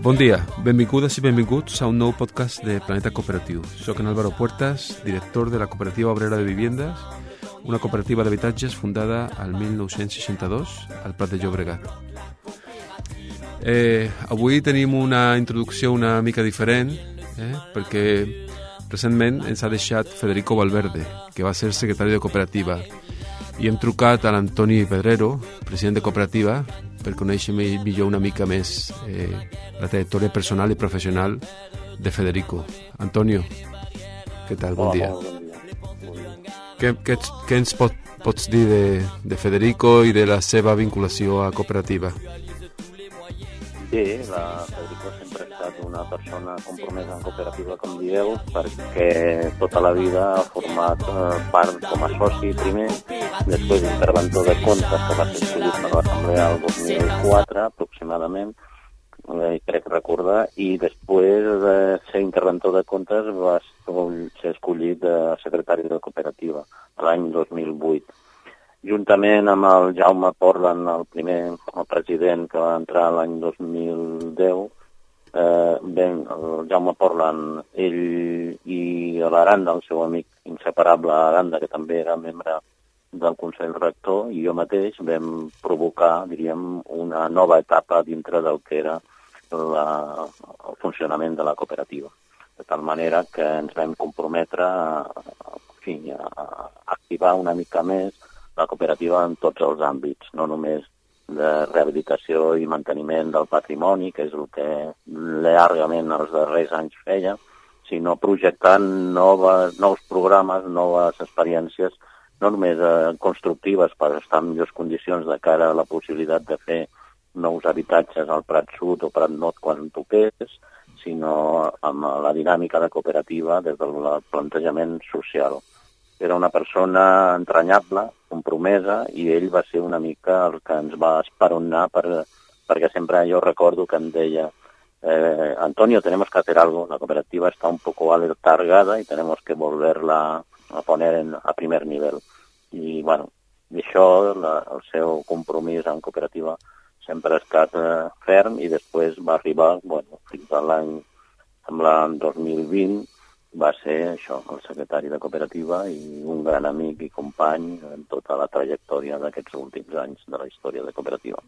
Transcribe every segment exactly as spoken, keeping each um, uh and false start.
Bon dia, benvingudes i benvinguts a un nou podcast de Planeta Cooperatiu. Soc en Álvaro Puertas, director de la Cooperativa Obrera de Viviendas, una cooperativa d'habitatges fundada al mil nou-cents seixanta-dos al Prat de Llobregat. Eh, avui tenim una introducció una mica diferent, eh, perquè recentment ens ha deixat Federico Valverde, que va ser secretari de cooperativa, i hem trucat a l'Antoni Pedrero, president de cooperativa, per conèixer millor una mica més eh, la trajectòria personal i professional de Federico. Antonio, què tal? Bon dia. Bon dia. Bon dia. Què, què, què ens pot, pots dir de, de Federico i de la seva vinculació a cooperativa? Bé, la Federico sempre ha estat una persona compromesa en cooperativa, com dieu, perquè tota la vida ha format eh, part com a soci primer, després interventor de comptes, que va ser escollit per l'Assemblea el dos mil quatre aproximadament, eh, crec recordar, i després de ser interventor de comptes va ser escollit de secretari de cooperativa l'any dos mil vuit. Juntament amb el Jaume Portland, el primer el president que va entrar l'any dos mil deu, eh, ben, el Jaume Portland, ell i l'Aranda, el seu amic inseparable Aranda, que també era membre del Consell Rector, i jo mateix vam provocar, diríem, una nova etapa dintre del que era la, el funcionament de la cooperativa. De tal manera que ens vam comprometre a, a, fi, a activar una mica més la cooperativa en tots els àmbits, no només de rehabilitació i manteniment del patrimoni, que és el que llargament els darrers anys feia, sinó projectant noves, nous programes, noves experiències, no només eh, constructives per estar en millors condicions de cara a la possibilitat de fer nous habitatges al Prat Sud o Prat Nord quan toqués, sinó amb la dinàmica de cooperativa des del plantejament social. Era una persona entranyable, compromesa, i ell va ser una mica el que ens va esperonar per, perquè sempre jo recordo que em deia eh, Antonio, tenemos que hacer algo, la cooperativa está un poco aletargada y tenemos que volverla a poner en, a primer nivel. I, bueno, i això, la, el seu compromís en cooperativa sempre ha estat eh, ferm, i després va arribar, bueno, fins a l'any, sembla, dos mil vint, va ser això, el secretari de cooperativa i un gran amic i company en tota la trajectòria d'aquests últims anys de la història de cooperativa.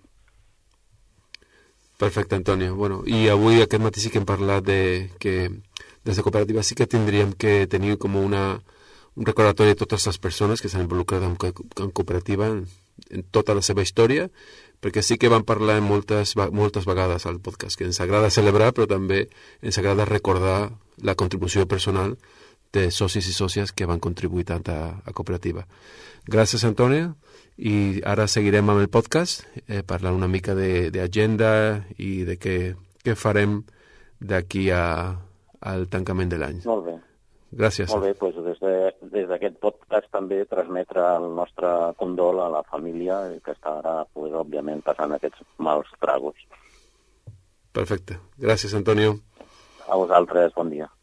Perfecte, Antonio. Bueno, i avui aquest matí sí que hem parlat de que des de cooperativa sí que tindríem que tenir com una, un recordatori de totes les persones que s'han involucrat en, en cooperativa en, en tota la seva història, perquè sí que vam parlar moltes, moltes vegades al podcast, que ens agrada celebrar, però també ens agrada recordar la contribució personal de socis i sòcies que van contribuir tant a, a cooperativa. Gràcies, Antonio, i ara seguirem amb el podcast, eh, parlant una mica d'agenda i de què, què farem d'aquí al tancament de l'any. Molt bé. Gràcies. Molt bé, doncs des, de, des d'aquest podcast també transmetre el nostre condol a la família que està ara, pues, òbviament, passant aquests mals tragos. Perfecte. Gràcies, Antonio. A vosaltres, bon dia.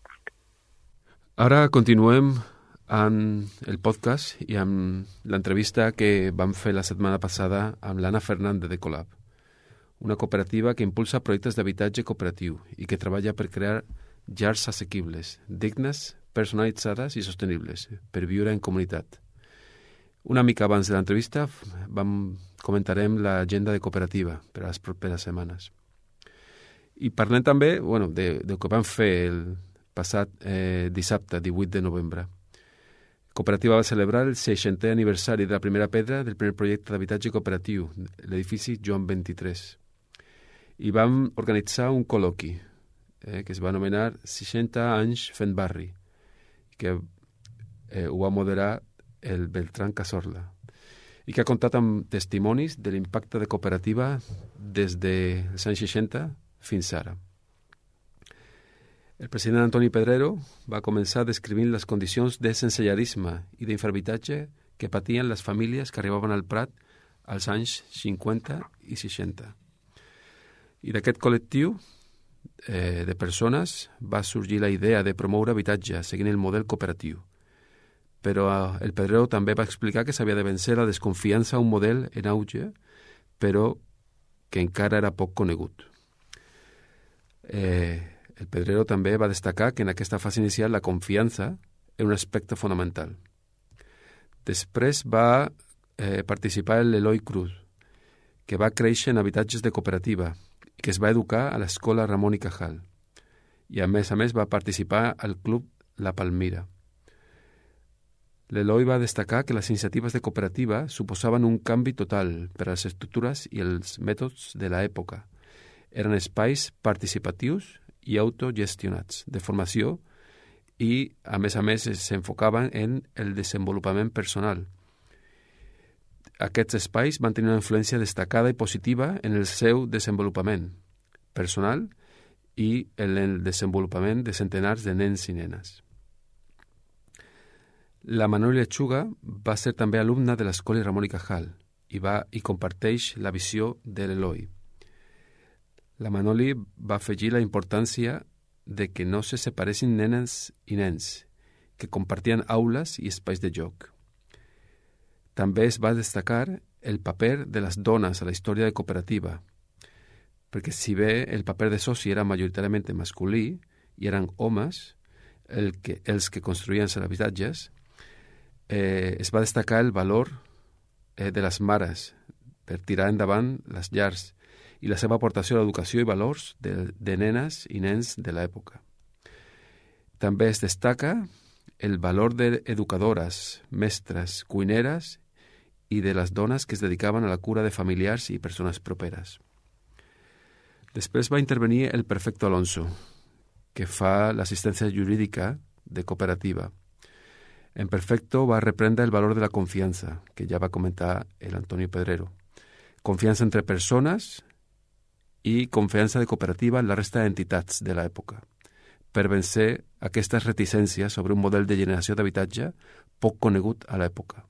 Ara continuem amb el podcast i amb l'entrevista que vam fer la setmana passada amb l'Anna Fernández de Colab, una cooperativa que impulsa projectes d'habitatge cooperatiu i que treballa per crear llars assequibles, dignes, personalitzades i sostenibles per viure en comunitat. Una mica abans de l'entrevista vam, comentarem l'agenda de cooperativa per a les properes setmanes. I parlem també, bueno, de, del que vam fer el passat eh, dissabte, divuit de novembre. Cooperativa va celebrar el seixantè aniversari de la primera pedra del primer projecte d'habitatge cooperatiu, l'edifici Joan vint-i-tres. I vam organitzar un col·loqui eh, que es va anomenar seixanta anys fent barri, que eh, ho va moderar el Beltrán Cazorla, i que ha comptat amb testimonis de l'impacte de cooperativa des dels anys seixanta fins ara. El president Antoni Pedrero va començar descrivint les condicions de sensellarisme i d'infrahabitatge que patien les famílies que arribaven al Prat als anys cinquanta i seixanta. I d'aquest col·lectiu eh, de persones va sorgir la idea de promoure habitatge seguint el model cooperatiu. Però eh, el Pedrero també va explicar que s'havia de vencer la desconfiança a un model en auge, però que encara era poc conegut. Eh, el Pedrero també va destacar que en aquesta fase inicial la confiança era un aspecte fonamental. Després va eh, participar en l'Eloi Cruz, que va créixer en habitatges de cooperativa i que es va educar a l'escola Ramón y Cajal. I a més a més va participar al club La Palmira. L'Eloi va destacar que les iniciatives de cooperativa suposaven un canvi total per a les estructures i els mètodes de l'època. Eren espais participatius i autogestionats, de formació, i, a més a més, s'enfocaven en el desenvolupament personal. Aquests espais van tenir una influència destacada i positiva en el seu desenvolupament personal i en el desenvolupament de centenars de nens i nenes. La Manoli Lechuga va ser també alumna de l'escola Ramón y Cajal i, va, i comparteix la visió de l'Eloi. La Manoli va afegir la importància de que no se separessin nenes i nens, que compartien aules i espais de joc. També es va destacar el paper de les dones a la història de cooperativa, perquè si bé el paper de soci era majoritàriament masculí i eren homes el que, els que construïen els habitatges, eh, es va destacar el valor eh, de les mares per tirar endavant les llars i la seva aportació a l'educació i valors de, de nenes i nens de l'època. També es destaca el valor d'educadores, mestres, cuineres i de les dones que es dedicaven a la cura de familiars i persones properes. Després va intervenir el prefecto Alonso, que fa l'assistència jurídica de cooperativa. En Perfecto va reprendre el valor de la confiança, que ja va comentar el Antonio Pedrero. Confiança entre persones i confiança de cooperativa en la resta d'entitats de l'època, per vencer aquestes reticències sobre un model de generació d'habitatge poc conegut a l'època.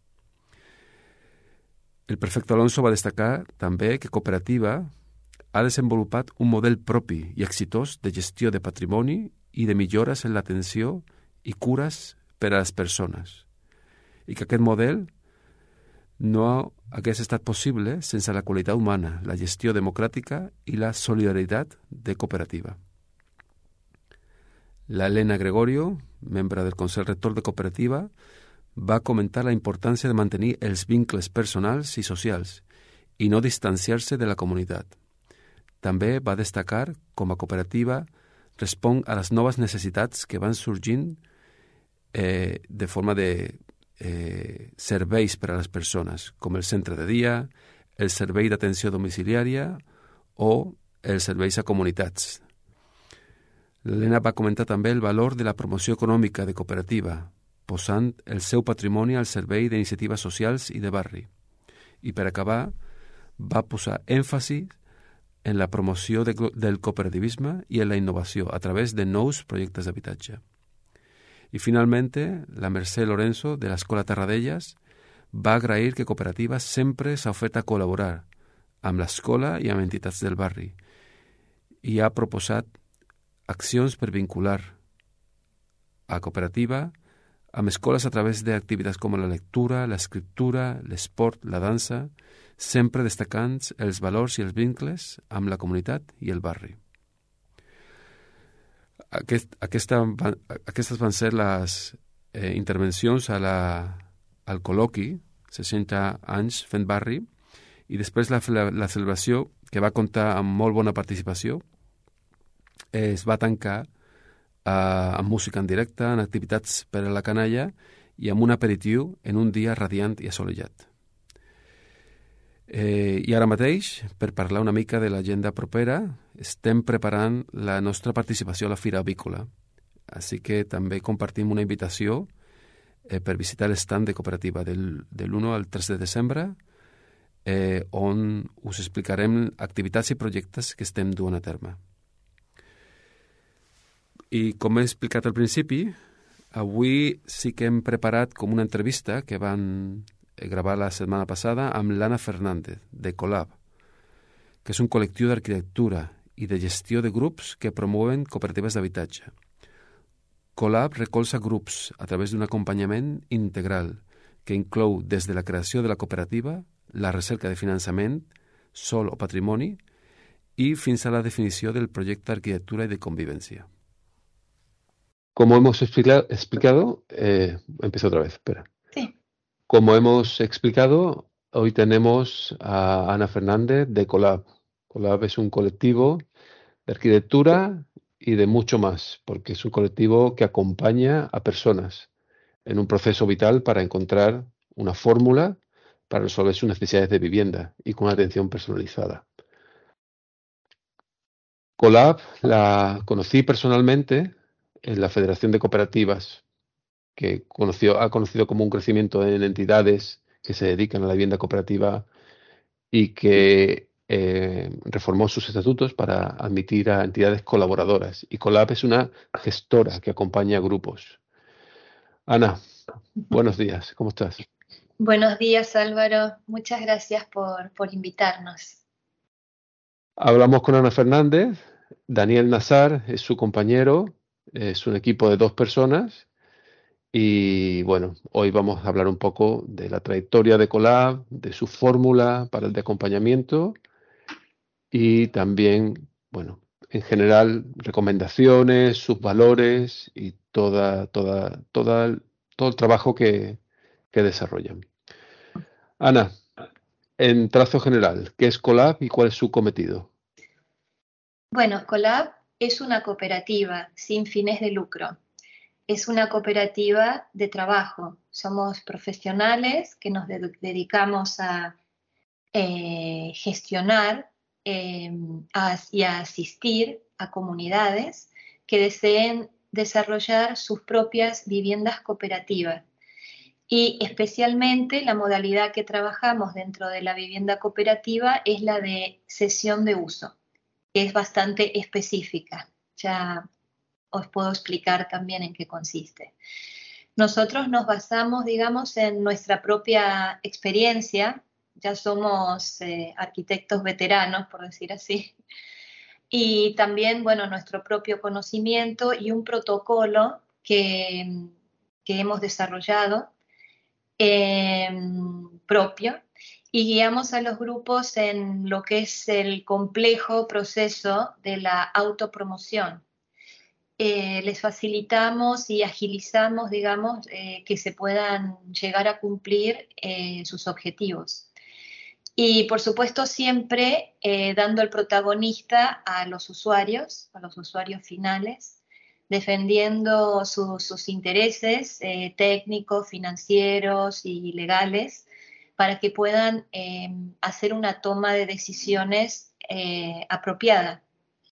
El prefecte Alonso va destacar també que cooperativa ha desenvolupat un model propi i exitós de gestió de patrimoni i de millores en l'atenció i cures per a les persones, i que aquest model no hagués estat possible sense la qualitat humana, la gestió democràtica i la solidaritat de cooperativa. La Elena Gregorio, membre del Consell Rector de Cooperativa, va comentar la importància de mantenir els vincles personals i socials i no distanciar-se de la comunitat. També va destacar com a cooperativa respon a les noves necessitats que van sorgint eh, de forma de eh, serveis per a les persones, com el centre de dia, el servei d'atenció domiciliària o els serveis a comunitats. L'Helena va comentar també el valor de la promoció econòmica de cooperativa, posant el seu patrimoni al servei d'iniciatives socials i de barri. I per acabar, va posar èmfasi en la promoció de, del cooperativisme i en la innovació a través de nous projectes d'habitatge. I finalment, la Mercè Lorenzo, de l'Escola Terradellas, va agrair que Cooperativa sempre s'ha ofert a col·laborar amb l'escola i amb entitats del barri i ha proposat accions per vincular a Cooperativa amb escoles a través d'activitats com la lectura, l'escriptura, l'esport, la dansa, sempre destacant els valors i els vincles amb la comunitat i el barri. Aquest, aquesta, aquestes van ser les eh, intervencions a la, al col·loqui, seixanta anys fent barri, i després la, la, la celebració, que va comptar amb molt bona participació, eh, es va tancar eh, amb música en directe, en activitats per a la canalla i amb un aperitiu en un dia radiant i assolellat. Eh, I ara mateix, per parlar una mica de l'agenda propera, estem preparant la nostra participació a la Fira Avícola. Així que també compartim una invitació eh, per visitar l'estand de cooperativa del, de l'u al tres de desembre, eh, on us explicarem activitats i projectes que estem duent a terme. I com he explicat al principi, avui sí que hem preparat com una entrevista que van gravar la setmana passada amb l'Anna Fernández, de Colab, que és un col·lectiu d'arquitectura i de gestió de grups que promouen cooperatives d'habitatge. Colab recolza grups a través d'un acompanyament integral que inclou des de la creació de la cooperativa, la recerca de finançament, sòl o patrimoni i fins a la definició del projecte d'arquitectura i de convivència. Como hemos explica- explicado, eh, empiezo otra vez, espera. Sí. Como hemos explicado, hoy tenemos a Ana Fernández de Colab. Colab es un colectivo de arquitectura y de mucho más, porque es un colectivo que acompaña a personas en un proceso vital para encontrar una fórmula para resolver sus necesidades de vivienda y con una atención personalizada. Colab la conocí personalmente en la Federación de Cooperativas, que conoció, ha conocido como un crecimiento en entidades que se dedican a la vivienda cooperativa y que eh, reformó sus estatutos para admitir a entidades colaboradoras. Y Colab es una gestora que acompaña a grupos. Ana, buenos días, ¿cómo estás? Buenos días, Álvaro. Muchas gracias por, por invitarnos. Hablamos con Ana Fernández. Daniel Nazar es su compañero, es un equipo de dos personas. Y bueno, hoy vamos a hablar un poco de la trayectoria de Colab, de su fórmula para el de acompañamiento y también, bueno, en general, recomendaciones, sus valores y toda, toda, toda, todo el trabajo que, que desarrollan. Ana, en trazo general, ¿qué es Colab y cuál es su cometido? Bueno, Colab es una cooperativa sin fines de lucro. Es una cooperativa de trabajo. Somos profesionales que nos de- dedicamos a eh, gestionar eh, a- y a asistir a comunidades que deseen desarrollar sus propias viviendas cooperativas. Y especialmente la modalidad que trabajamos dentro de la vivienda cooperativa es la de cesión de uso, que es bastante específica. Ya os puedo explicar también en qué consiste. Nosotros nos basamos, digamos, en nuestra propia experiencia. Ya somos eh, arquitectos veteranos, por decir así. Y también, bueno, nuestro propio conocimiento y un protocolo que, que hemos desarrollado eh, propio, y guiamos a los grupos en lo que es el complejo proceso de la autopromoción. Eh, les facilitamos y agilizamos, digamos, eh, que se puedan llegar a cumplir eh, sus objetivos. Y por supuesto siempre eh, dando el protagonista a los usuarios, a los usuarios finales, defendiendo su, sus intereses eh, técnicos, financieros y legales para que puedan eh, hacer una toma de decisiones eh, apropiada.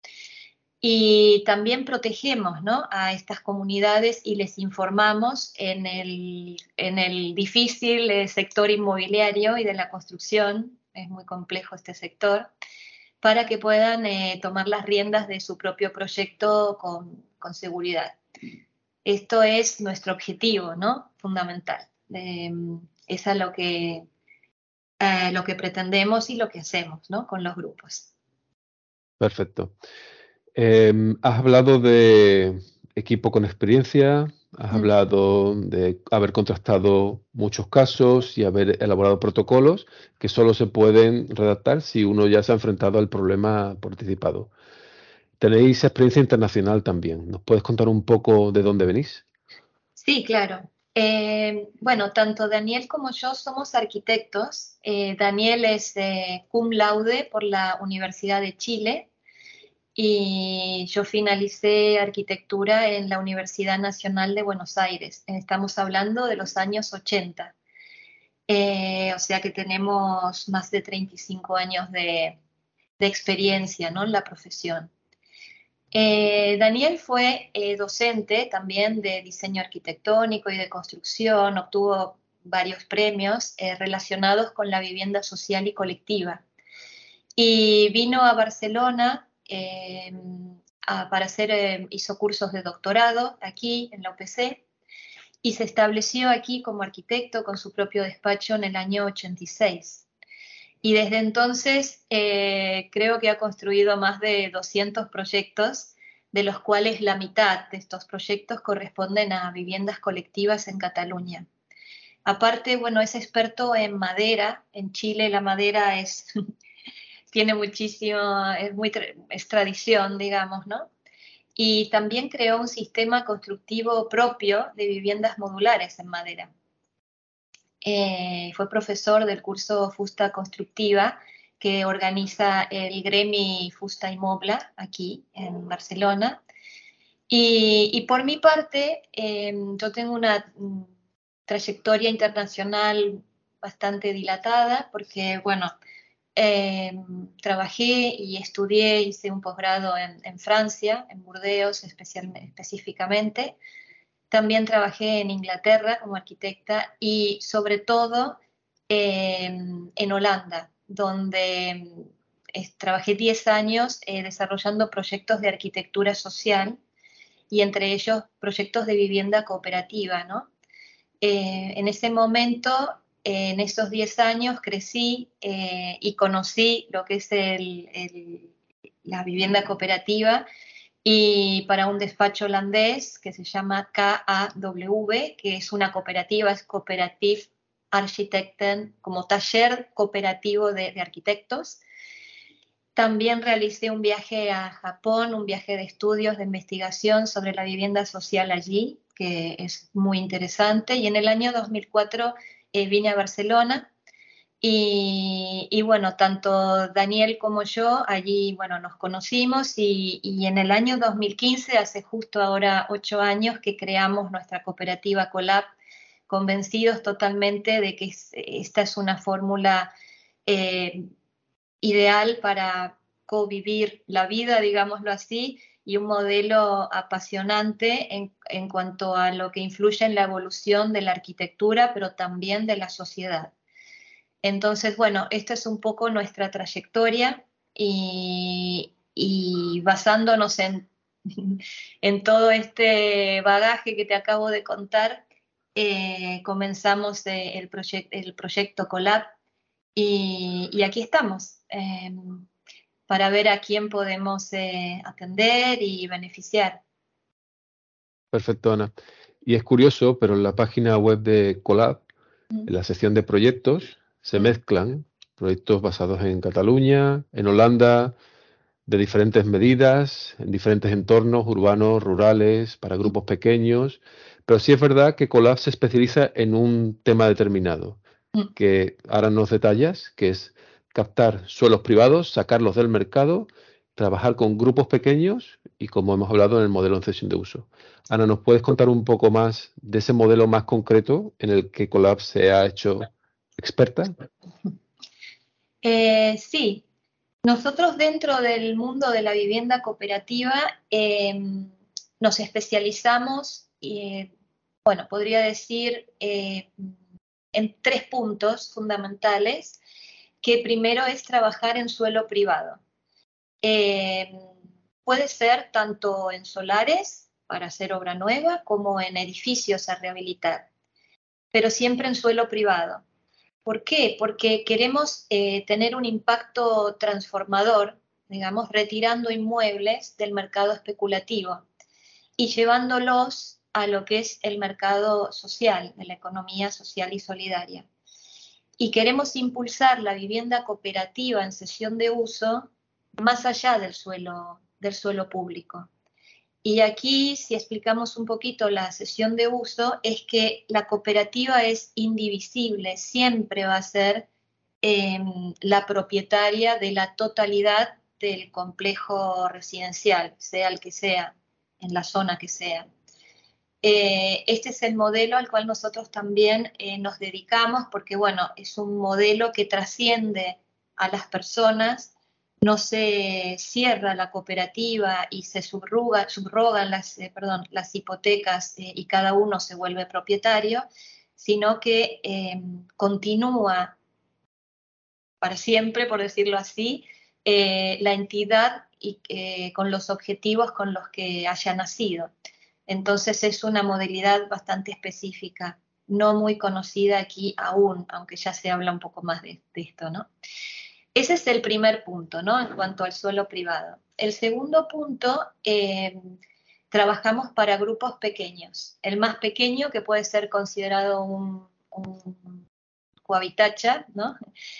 Y también protegemos, ¿no?, a estas comunidades y les informamos en el, en el difícil eh, sector inmobiliario y de la construcción, es muy complejo este sector, para que puedan eh, tomar las riendas de su propio proyecto con, con seguridad. Esto es nuestro objetivo, ¿no?, fundamental. Eh, es a lo que, eh, lo que pretendemos y lo que hacemos, ¿no?, con los grupos. Perfecto. Eh, has hablado de equipo con experiencia, has Mm. hablado de haber contrastado muchos casos y haber elaborado protocolos que solo se pueden redactar si uno ya se ha enfrentado al problema por anticipado. Tenéis experiencia internacional también. ¿Nos puedes contar un poco de dónde venís? Sí, claro. Eh, bueno, tanto Daniel como yo somos arquitectos. Eh, Daniel es eh, cum laude por la Universidad de Chile y yo finalicé arquitectura en la Universidad Nacional de Buenos Aires. Estamos hablando de los años ochenta. Eh, o sea que tenemos más de treinta y cinco años de, de experiencia, ¿no?, en la profesión. Eh, Daniel fue eh, docente también de diseño arquitectónico y de construcción, obtuvo varios premios eh, relacionados con la vivienda social y colectiva. Y vino a Barcelona eh, a, para hacer, eh, hizo cursos de doctorado aquí en la U P C y se estableció aquí como arquitecto con su propio despacho en el año ochenta y seis. Y desde entonces eh, creo que ha construido más de doscientos proyectos, de los cuales la mitad de estos proyectos corresponden a viviendas colectivas en Cataluña. Aparte, bueno, es experto en madera. En Chile la madera es tiene muchísimo, es muy es tradición, digamos, ¿no? Y también creó un sistema constructivo propio de viviendas modulares en madera. Eh, fue profesor del curso Fusta Constructiva que organiza el Gremi Fusta y Mobla aquí en Barcelona. Y, y por mi parte, eh, yo tengo una mm, trayectoria internacional bastante dilatada porque, bueno, eh, trabajé y estudié, hice un posgrado en, en Francia, en Burdeos específicamente. También trabajé en Inglaterra como arquitecta y sobre todo eh, en Holanda, donde eh, trabajé diez años eh, desarrollando proyectos de arquitectura social y entre ellos proyectos de vivienda cooperativa, ¿no? Eh, en ese momento, eh, en esos diez años, crecí eh, y conocí lo que es el, el, la vivienda cooperativa y para un despacho holandés que se llama K A W, que es una cooperativa, es Cooperative Architecten, como taller cooperativo de, de arquitectos. También realicé un viaje a Japón, un viaje de estudios, de investigación sobre la vivienda social allí, que es muy interesante. Y en el año dos mil cuatro eh, vine a Barcelona y, y bueno, tanto Daniel como yo allí, bueno, nos conocimos y, y en el año dos mil quince, hace justo ahora ocho años, que creamos nuestra cooperativa Colab, convencidos totalmente de que es, esta es una fórmula eh, ideal para convivir la vida, digámoslo así, y un modelo apasionante en, en cuanto a lo que influye en la evolución de la arquitectura, pero también de la sociedad. Entonces, bueno, esta es un poco nuestra trayectoria y, y basándonos en, en todo este bagaje que te acabo de contar, eh, comenzamos eh, el, proyect, el proyecto Colab y, y aquí estamos eh, para ver a quién podemos eh, atender y beneficiar. Perfecto, Ana. Y es curioso, pero en la página web de Colab, en la sección de proyectos, se mezclan proyectos basados en Cataluña, en Holanda, de diferentes medidas, en diferentes entornos urbanos, rurales, para grupos pequeños. Pero sí es verdad que Colab se especializa en un tema determinado, que ahora nos detallas, que es captar suelos privados, sacarlos del mercado, trabajar con grupos pequeños y, como hemos hablado, en el modelo en cesión de uso. Ana, ¿nos puedes contar un poco más de ese modelo más concreto en el que Colab se ha hecho experta? Eh, sí, nosotros dentro del mundo de la vivienda cooperativa eh, nos especializamos, eh, bueno, podría decir, eh, en tres puntos fundamentales, que primero es trabajar en suelo privado. Eh, puede ser tanto en solares para hacer obra nueva como en edificios a rehabilitar, pero siempre en suelo privado. ¿Por qué? Porque queremos eh, tener un impacto transformador, digamos, retirando inmuebles del mercado especulativo y llevándolos a lo que es el mercado social, de la economía social y solidaria. Y queremos impulsar la vivienda cooperativa en cesión de uso más allá del suelo, del suelo público. Y aquí, si explicamos un poquito la cesión de uso, es que la cooperativa es indivisible, siempre va a ser eh, la propietaria de la totalidad del complejo residencial, sea el que sea, en la zona que sea. Eh, este es el modelo al cual nosotros también eh, nos dedicamos porque, bueno, es un modelo que trasciende a las personas, no se cierra la cooperativa y se subroga, subrogan las, eh, perdón, las hipotecas eh, y cada uno se vuelve propietario, sino que eh, continúa para siempre, por decirlo así, eh, la entidad y, eh, con los objetivos con los que haya nacido. Entonces es una modalidad bastante específica, no muy conocida aquí aún, aunque ya se habla un poco más de, de esto, ¿no? Ese es el primer punto, ¿no? En cuanto al suelo privado. El segundo punto, eh, trabajamos para grupos pequeños. El más pequeño, que puede ser considerado un, un, cohabitacha, ¿no?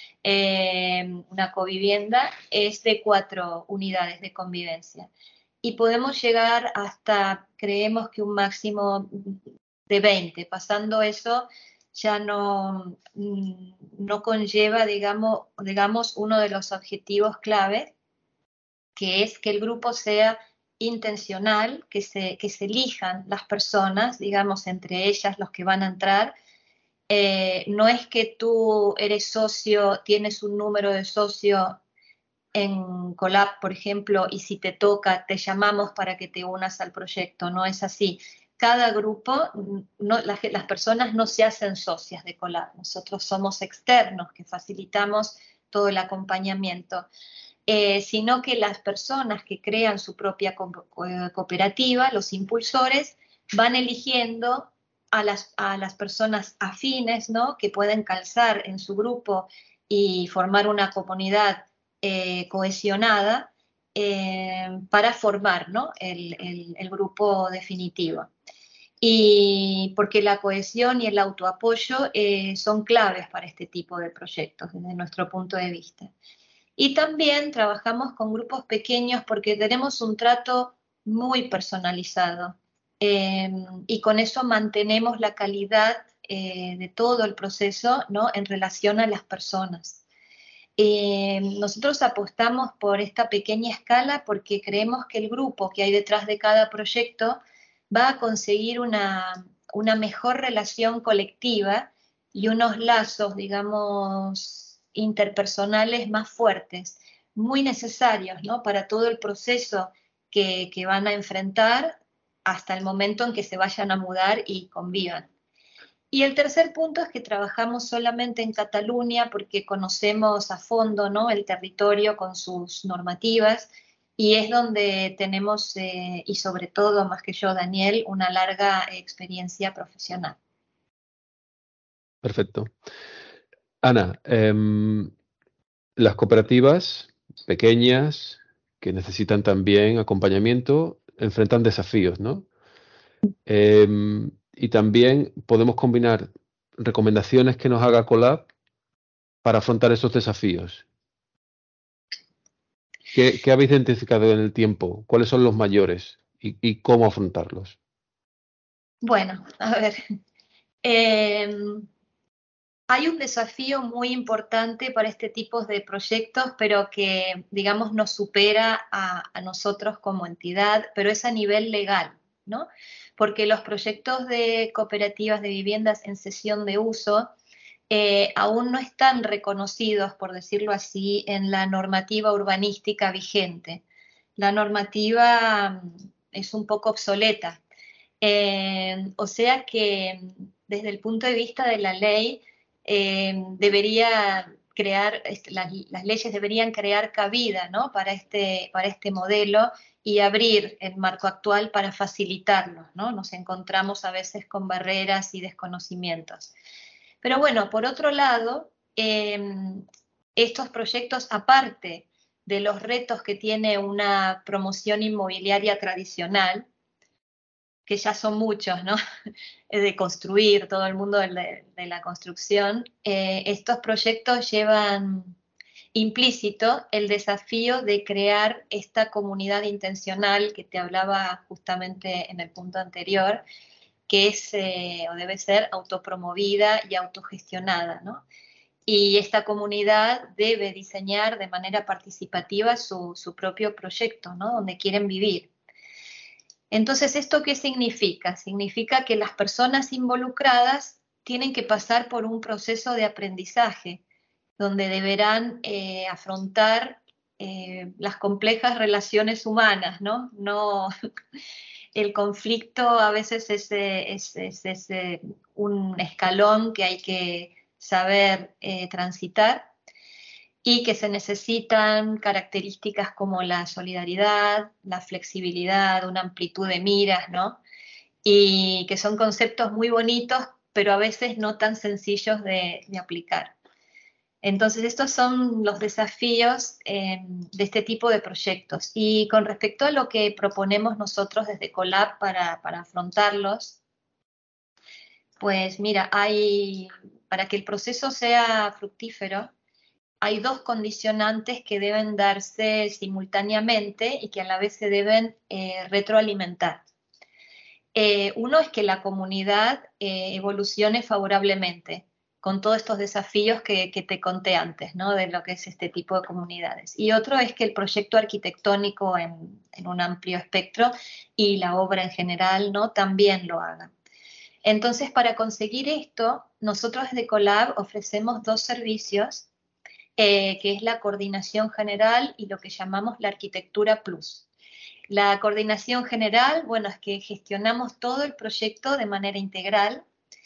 Eh, una covivienda, es de cuatro unidades de convivencia. Y podemos llegar hasta, creemos que un máximo de veinte. Pasando eso ya no, no conlleva, digamos, digamos, uno de los objetivos claves, que es que el grupo sea intencional, que se, que se elijan las personas, digamos, entre ellas los que van a entrar. Eh, no es que tú eres socio, tienes un número de socio en Colab, por ejemplo, y si te toca, te llamamos para que te unas al proyecto. No es así. Cada grupo, no, las, las personas no se hacen socias de Colab. Nosotros somos externos que facilitamos todo el acompañamiento. Eh, sino que las personas que crean su propia co cooperativa, los impulsores, van eligiendo a las, a las personas afines, ¿no? Que pueden calzar en su grupo y formar una comunidad eh, cohesionada eh, para formar, ¿no? el, el, el grupo definitivo. Y porque la cohesión y el autoapoyo eh, son claves para este tipo de proyectos desde nuestro punto de vista. Y también trabajamos con grupos pequeños porque tenemos un trato muy personalizado eh, y con eso mantenemos la calidad eh, de todo el proceso, ¿no? En relación a las personas. Eh, nosotros apostamos por esta pequeña escala porque creemos que el grupo que hay detrás de cada proyecto va a conseguir una, una mejor relación colectiva y unos lazos, digamos, interpersonales más fuertes, muy necesarios, ¿no? Para todo el proceso que, que van a enfrentar hasta el momento en que se vayan a mudar y convivan. Y el tercer punto es que trabajamos solamente en Cataluña porque conocemos a fondo, ¿no? El territorio con sus normativas y es donde tenemos, eh, y sobre todo, más que yo, Daniel, una larga experiencia profesional. Perfecto. Ana, eh, las cooperativas pequeñas que necesitan también acompañamiento enfrentan desafíos, ¿no? Eh, y también podemos combinar recomendaciones que nos haga Colab para afrontar esos desafíos. ¿Qué, qué habéis identificado en el tiempo? ¿Cuáles son los mayores y, y cómo afrontarlos? Bueno, a ver, eh, hay un desafío muy importante para este tipo de proyectos, pero que, digamos, nos supera a, a nosotros como entidad, pero es a nivel legal, ¿no? Porque los proyectos de cooperativas de viviendas en cesión de uso eh, aún no están reconocidos, por decirlo así, en la normativa urbanística vigente. La normativa es un poco obsoleta. Eh, o sea que desde el punto de vista de la ley, eh, debería crear, las, las leyes deberían crear cabida, ¿no? para, este, para este modelo y abrir el marco actual para facilitarlo, ¿no? Nos encontramos a veces con barreras y desconocimientos. Pero bueno, por otro lado, eh, estos proyectos, aparte de los retos que tiene una promoción inmobiliaria tradicional, que ya son muchos, ¿no? De construir, todo el mundo de, de la construcción, eh, estos proyectos llevan implícito el desafío de crear esta comunidad intencional que te hablaba justamente en el punto anterior, que es eh, o debe ser autopromovida y autogestionada, ¿no? Y esta comunidad debe diseñar de manera participativa su, su propio proyecto, ¿no? Donde quieren vivir. Entonces, ¿esto qué significa? Significa que las personas involucradas tienen que pasar por un proceso de aprendizaje, donde deberán eh, afrontar eh, las complejas relaciones humanas, ¿no? No el conflicto a veces es, es, es, es, es un escalón que hay que saber eh, transitar, y que se necesitan características como la solidaridad, la flexibilidad, una amplitud de miras, ¿no? Y que son conceptos muy bonitos, pero a veces no tan sencillos de, de aplicar. Entonces, estos son los desafíos eh, de este tipo de proyectos. Y con respecto a lo que proponemos nosotros desde Colab para, para afrontarlos, pues mira, hay para que el proceso sea fructífero, hay dos condicionantes que deben darse simultáneamente y que a la vez se deben eh, retroalimentar. Eh, uno es que la comunidad eh, evolucione favorablemente con todos estos desafíos que, que te conté antes, ¿no? De lo que es este tipo de comunidades. Y otro es que el proyecto arquitectónico en, en un amplio espectro y la obra en general, ¿no? También lo hagan. Entonces, para conseguir esto, nosotros desde Colab ofrecemos dos servicios, eh, que es la coordinación general y lo que llamamos la arquitectura plus. La coordinación general, bueno, es que gestionamos todo el proyecto de manera integral,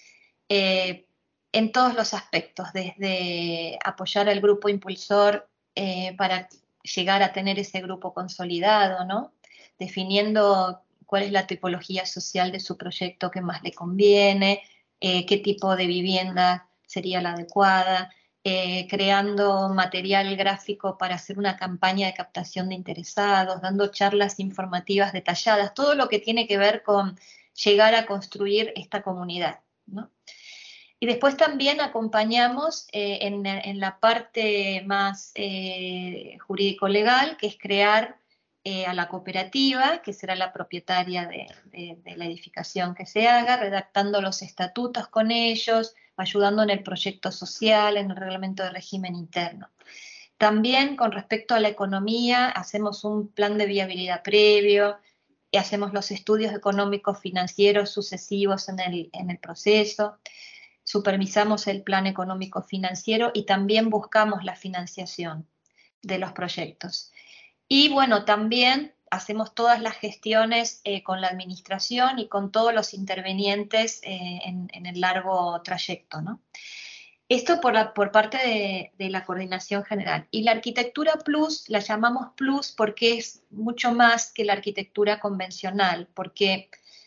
eh, en todos los aspectos, desde apoyar al grupo impulsor eh, para llegar a tener ese grupo consolidado, ¿no? Definiendo cuál es la tipología social de su proyecto que más le conviene, eh, qué tipo de vivienda sería la adecuada, eh, creando material gráfico para hacer una campaña de captación de interesados, dando charlas informativas detalladas, todo lo que tiene que ver con llegar a construir esta comunidad, ¿no? Y después también acompañamos eh, en, en la parte más eh, jurídico-legal, que es crear eh, a la cooperativa, que será la propietaria de, de, de la edificación que se haga, redactando los estatutos con ellos, ayudando en el proyecto social, en el reglamento de régimen interno. También con respecto a la economía, hacemos un plan de viabilidad previo, y hacemos los estudios económicos financieros sucesivos en el, en el proceso, supervisamos el plan económico financiero y también buscamos la financiación de los proyectos. Y bueno, también hacemos todas las gestiones eh, con la administración y con todos los intervenientes eh, en, en el largo trayecto, ¿no? Esto por, la, por parte de, de la coordinación general. Y la arquitectura plus la llamamos plus porque es mucho más que la arquitectura convencional, porque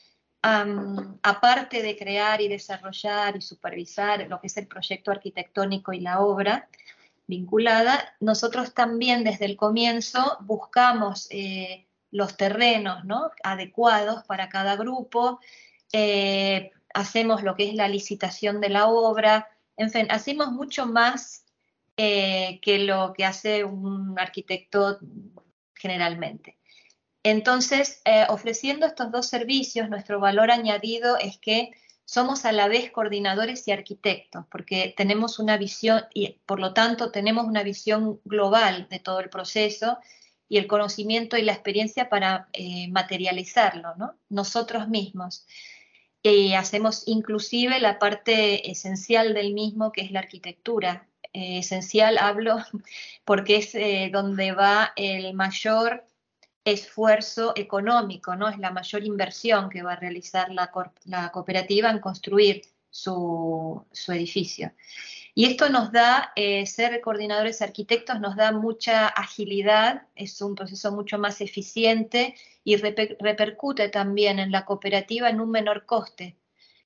Um, aparte de crear y desarrollar y supervisar lo que es el proyecto arquitectónico y la obra vinculada, nosotros también desde el comienzo buscamos eh, los terrenos, ¿no?, adecuados para cada grupo, eh, hacemos lo que es la licitación de la obra, en fin, hacemos mucho más eh, que lo que hace un arquitecto generalmente. Entonces, eh, ofreciendo estos dos servicios, nuestro valor añadido es que somos a la vez coordinadores y arquitectos, porque tenemos una visión, y por lo tanto tenemos una visión global de todo el proceso y el conocimiento y la experiencia para eh, materializarlo, ¿no?, nosotros mismos. Y hacemos inclusive la parte esencial del mismo, que es la arquitectura. Eh, esencial hablo porque es eh, donde va el mayor esfuerzo económico, ¿no? Es la mayor inversión que va a realizar la, la cooperativa en construir su, su edificio. Y esto nos da, eh, ser coordinadores arquitectos nos da mucha agilidad, es un proceso mucho más eficiente y reper, repercute también en la cooperativa en un menor coste,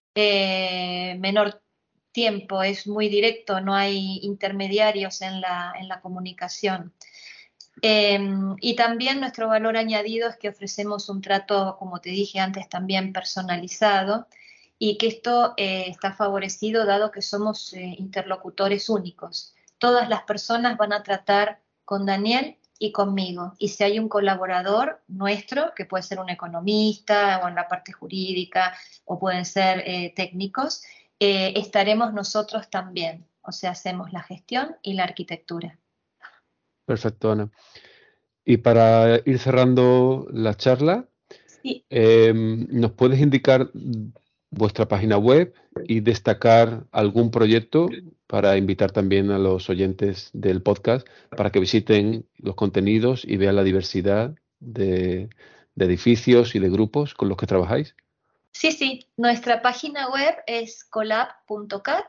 eh, menor tiempo, es muy directo, no hay intermediarios en la, en la comunicación. Eh, y también nuestro valor añadido es que ofrecemos un trato, como te dije antes, también personalizado, y que esto eh, está favorecido dado que somos eh, interlocutores únicos. Todas las personas van a tratar con Daniel y conmigo, y si hay un colaborador nuestro, que puede ser un economista o en la parte jurídica, o pueden ser eh, técnicos, eh, estaremos nosotros también, o sea, hacemos la gestión y la arquitectura. Perfecto, Ana. Y para ir cerrando la charla, sí. eh, ¿nos puedes indicar vuestra página web y destacar algún proyecto para invitar también a los oyentes del podcast para que visiten los contenidos y vean la diversidad de, de edificios y de grupos con los que trabajáis? Sí, sí. Nuestra página web es colab punto cat.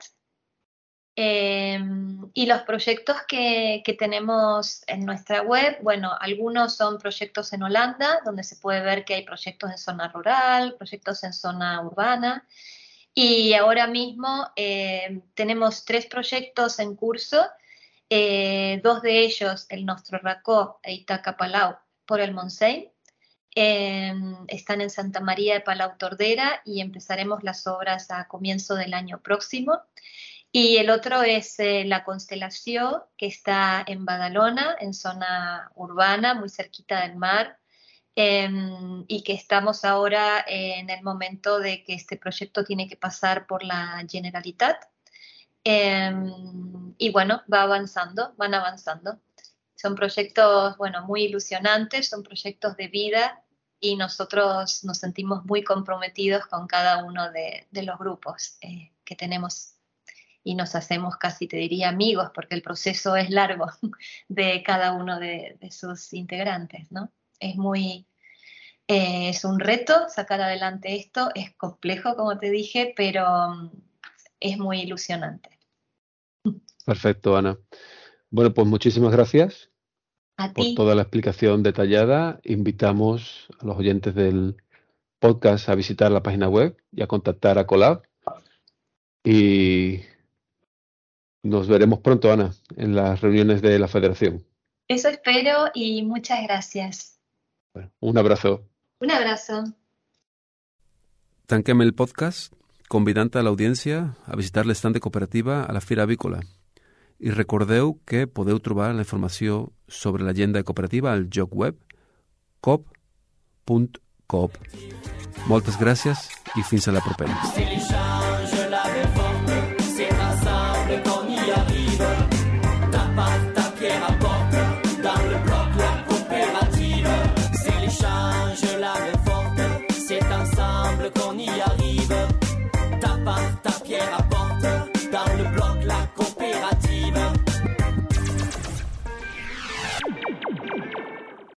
Eh, y los proyectos que, que tenemos en nuestra web, bueno, algunos son proyectos en Holanda, donde se puede ver que hay proyectos en zona rural, proyectos en zona urbana, y ahora mismo eh, tenemos tres proyectos en curso, eh, dos de ellos, el Nostro Racó e Itaca Palau, por el Montseny, eh, están en Santa María de Palau Tordera y empezaremos las obras a comienzo del año próximo. Y el otro es eh, La Constelación, que está en Badalona, en zona urbana, muy cerquita del mar, eh, y que estamos ahora en el momento de que este proyecto tiene que pasar por la Generalitat. Eh, y bueno, va avanzando, van avanzando. Son proyectos, bueno, muy ilusionantes, son proyectos de vida y nosotros nos sentimos muy comprometidos con cada uno de, de los grupos eh, que tenemos y nos hacemos casi, te diría, amigos, porque el proceso es largo de cada uno de, de sus integrantes, ¿no? Es muy, eh, es un reto sacar adelante esto, es complejo, como te dije, pero um, es muy ilusionante. Perfecto, Ana. Bueno, pues muchísimas gracias A por ti. toda la explicación detallada. Invitamos a los oyentes del podcast a visitar la página web y a contactar a Colab. Y nos veremos pronto, Ana, en las reuniones de la Federación. Eso espero y muchas gracias. Bueno, un abrazo. Un abrazo. Tanquem el podcast convidant a l'audiència a visitar l'estand de cooperativa a la Fira Avícola. I recordeu que podeu trobar la informació sobre l'agenda cooperativa al lloc web coop punt coop. Moltes gràcies i fins a la propera.